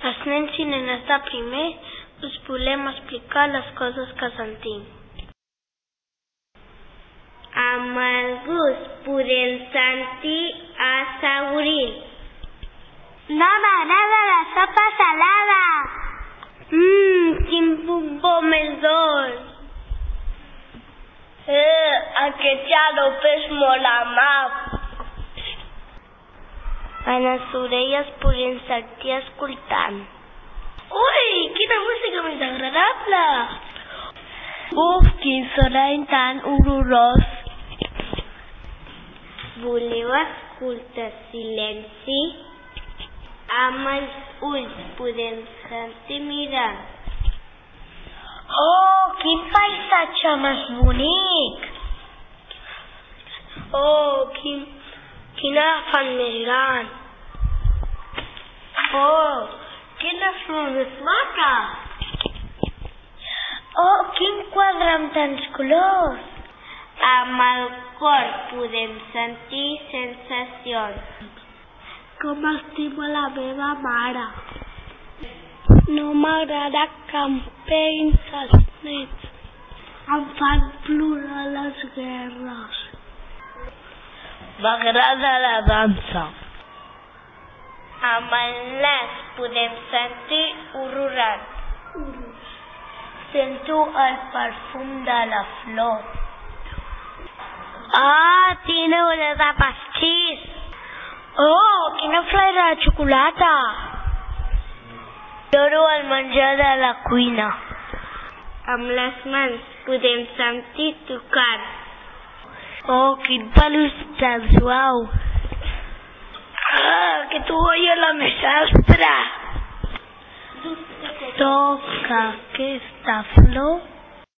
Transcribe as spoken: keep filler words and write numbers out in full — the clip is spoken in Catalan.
Els nens i nenes de primer us volem explicar les coses que sentim. Amb el gust podem sentir assaborint. No m'agrada la sopa salada. Mmm, quin bombó més dolç. Eh, aquest xarop és molt amable. En les orelles podem sentir escoltant. Ui, quina música més agradable! Uf, quin sonall tan horrorós! Voleu escoltar silenci? Amb els ulls podem sentir mirant. Oh, quin paisatge més bonic! Oh, quin, quin elefant més gran! Oh, quina flor més maca! Oh, quin quadre amb tants colors! Amb el cor podem sentir sensacions. Com estimo la meva mare. No m'agrada que em peguin els nets. Em fan plorar les guerres. M'agrada la dansa. Amb el nas podem sentir horrorant. Sento el perfum de la flor. Ah, tiene olor de pastís. Oh, quina flaire de xocolata! Adoro el menjar de la cuina. Amb les mans podem sentir tocant. Oh, quin peluix tan suau! Ah, que tu oies la més aspra! Toca aquesta flor